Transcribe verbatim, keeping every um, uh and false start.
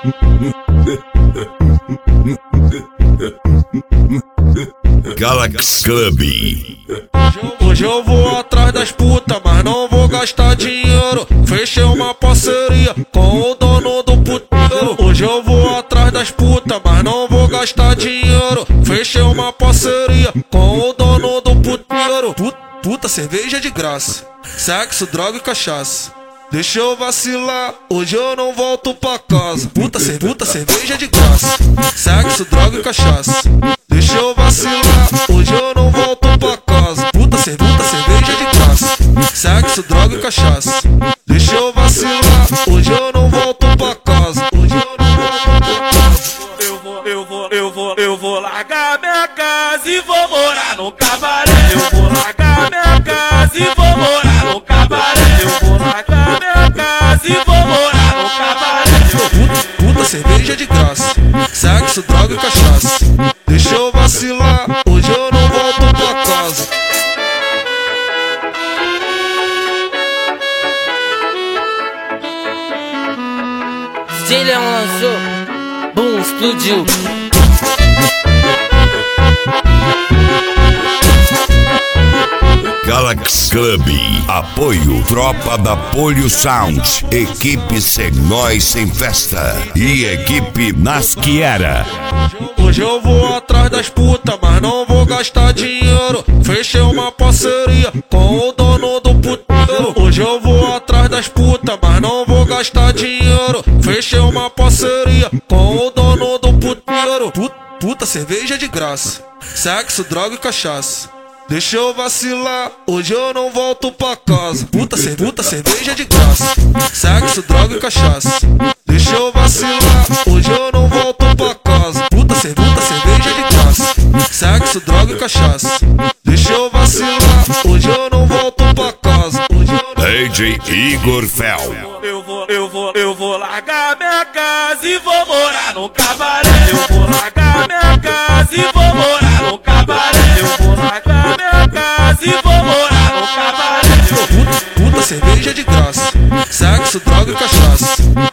Galaxy Club. Hoje eu vou atrás das putas, mas não vou gastar dinheiro. Fechei uma parceria com o dono do puteiro. Hoje eu vou atrás das putas, mas não vou gastar dinheiro. Fechei uma parceria com o dono do puteiro. Puta, puta, cerveja de graça, sexo, droga e cachaça. Deixa eu vacilar, hoje eu não volto pra casa. Puta, cer puta cerveja de graça, sexo, droga e cachaça. Deixa eu vacilar, hoje eu não volto pra casa. Puta, cer puta cerveja de graça, sexo, droga e cachaça. Deixa eu vacilar, hoje eu não volto pra casa. Hoje eu não volto pra casa. Eu vou, eu vou, eu vou, eu vou largar minha casa e vou morar no cabaré. Eu vou largar minha casa e vou morar no cabaré. Eu vou largar minha casa e vou morar no cabaré. Puta, puta cerveja de graça, sexo, droga e cachaça. Deixa eu vacilar, hoje eu não volto pra casa. D J Leão lançou, boom, explodiu. Galaxy Club. Apoio Tropa da Polio Sound, equipe Sem Nós Sem Festa e equipe Nasquiera. Hoje eu vou atrás das putas, mas não vou gastar dinheiro. Fechei uma parceria com o dono do puteiro. Hoje eu vou atrás das putas, mas não vou gastar dinheiro. Fechei uma parceria com o dono do puteiro. Puta, puta cerveja de graça, sexo, droga e cachaça. Deixa eu vacilar, hoje eu não volto pra casa. Puta, cer puta cerveja de graça, sexo, droga e cachaça. Deixa eu vacilar, hoje eu não volto pra casa. Puta, cer puta cerveja de graça, sexo, droga e cachaça. Deixa eu vacilar, hoje eu não volto pra casa. Hoje eu não... D J Igor Fel. Eu vou, eu vou, eu vou largar minha casa e vou morar no cabaré. Eu vou largar minha casa e vou morar no cabaré. Eu vou largar minha casa e vou morar no cabaré. Puta, puta cerveja de graça, sexo, droga e cachaça.